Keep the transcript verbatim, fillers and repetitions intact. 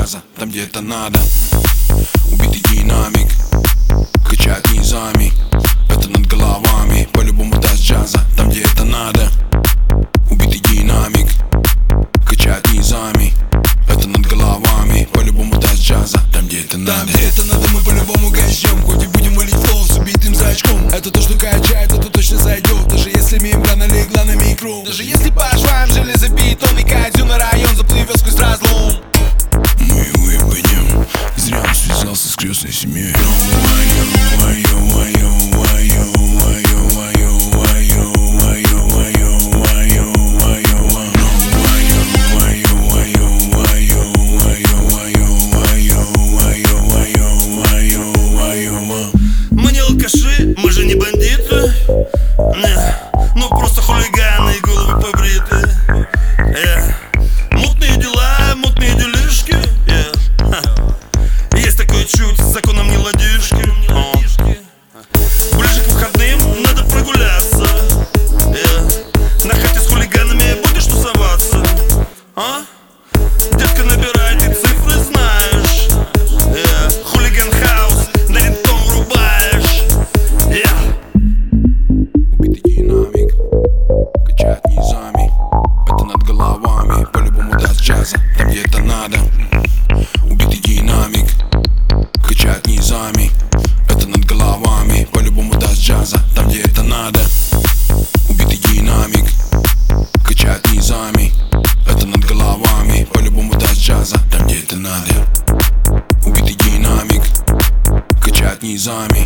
джаза, там где это надо. Убитый динамик, качает низами, это над головами. По-любому даст джаза, там где это надо. Убитый динамик, качает низами, это над головами. По-любому даст джаза, там где это надо. Там где это надо, мы по-любому качнем. Хоть и будем валить флоу с убитым зрачком. Это то, что качает, это точно зайдет. Даже если мембрана легла на микро. Даже если по швам железобетонный кайдзю на район заплывет сквозь разлом. Мы выпадем, зря он связался с крестной семьей. Мы не алкаши, мы же не бандиты, не, ну просто хулиганы и головы побриты. yeah. Мутные дела, мутные делишки, yeah. Есть такое чуть, с законом не ладишки. Ближе к выходным надо прогуляться, yeah. На хате с хулиганами будешь тусоваться, а? Детка, набирай, ты цифры знаешь, yeah. Хулиган хаус, на ритм врубаешь, yeah. Убитый динамик, качает низами, это над головами. По-любому даст джаза, там где это надо. Убитый динамик, качает низами, это над головами. По-любому даст джаза, там где это надо. Убитый динамик, качает низами, это над головами. По-любому даст джаза, там где это надо. Убитый динамик, качает низами,